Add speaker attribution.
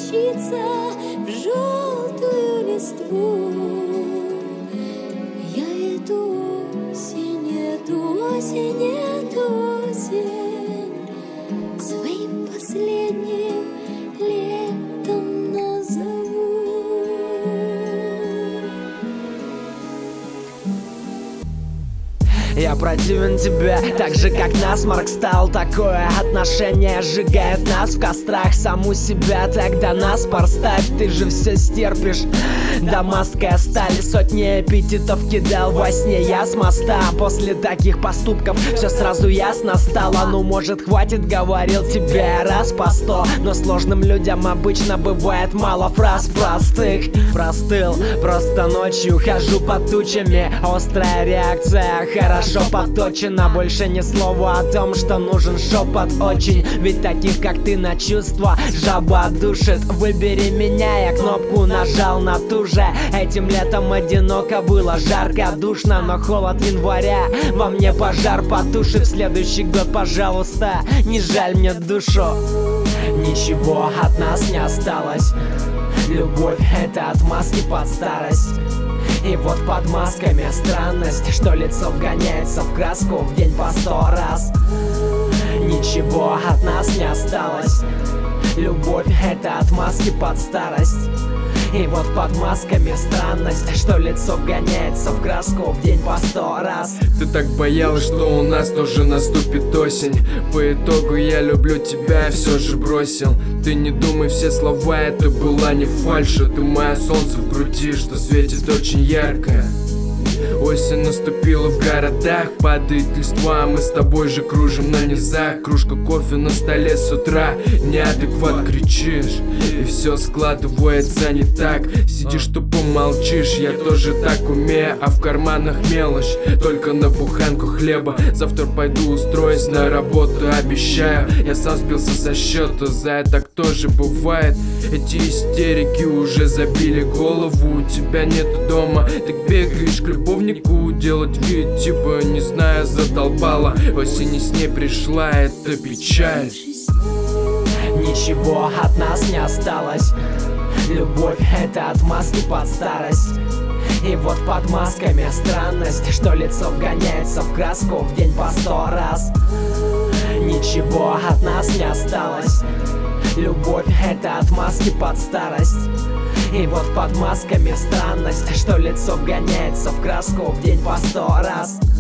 Speaker 1: превратиться в желтую листву. Я эту осень, эту осень, эту осень своим последним летом назову.
Speaker 2: Я противен тебе, так же как насморк стал. Такое отношение сжигает нас в кострах. Саму себя тогда наспор ставь. Ты же все стерпишь, дамасская сталь. Сотни эпитетов кидал во сне я с моста. После таких поступков все сразу ясно стало. Ну может хватит, говорил тебе раз по 100. Но сложным людям обычно бывает мало фраз простых. Простыл, просто ночью хожу под тучами. Острая реакция, хорошо подточено. Больше ни слова о том, что нужен шепот очень. Ведь таких как ты на чувства жаба душит. Выбери меня, я кнопку нажал на ту же. Этим летом одиноко было, жарко, душно. Но холод января во мне пожар потушит. В следующий год, пожалуйста, не жаль мне душу. Ничего от нас не осталось. Любовь — это отмазки под старость. И вот под масками странность, что лицо вгоняется в краску в день по 100 раз. Ничего от нас не осталось. Любовь — это отмазки под старость. И вот под масками странность, что лицо вгоняется в краску в день по 100 раз.
Speaker 3: Ты так боялась, что у нас тоже наступит осень. По итогу я люблю тебя и все же бросил. Ты не думай, все слова, это была не фальшь. Ты мое солнце в груди, что светит очень ярко. Осень наступила в городах, падает листва, мы с тобой же кружим на низах. Кружка кофе на столе с утра, неадекват кричишь, и все складывается не так. Сидишь тупо молчишь, я тоже так умею, а в карманах мелочь, только на буханку хлеба. Завтра пойду устроюсь на работу, обещаю. Я сам сбился со счета, за это так тоже бывает. Эти истерики уже забили голову, у тебя нету дома, ты бегаешь к любовнику, делать вид, типа не знаю, задолбала. Осень с ней пришла, это печаль.
Speaker 2: Ничего от нас не осталось. Любовь — это отмазки под старость. И вот под масками странность, что лицо вгоняется в краску в день по 100 раз. Ничего от нас не осталось. Любовь — это отмазки под старость. И вот под масками странность, что лицо вгоняется в краску в день по 100 раз.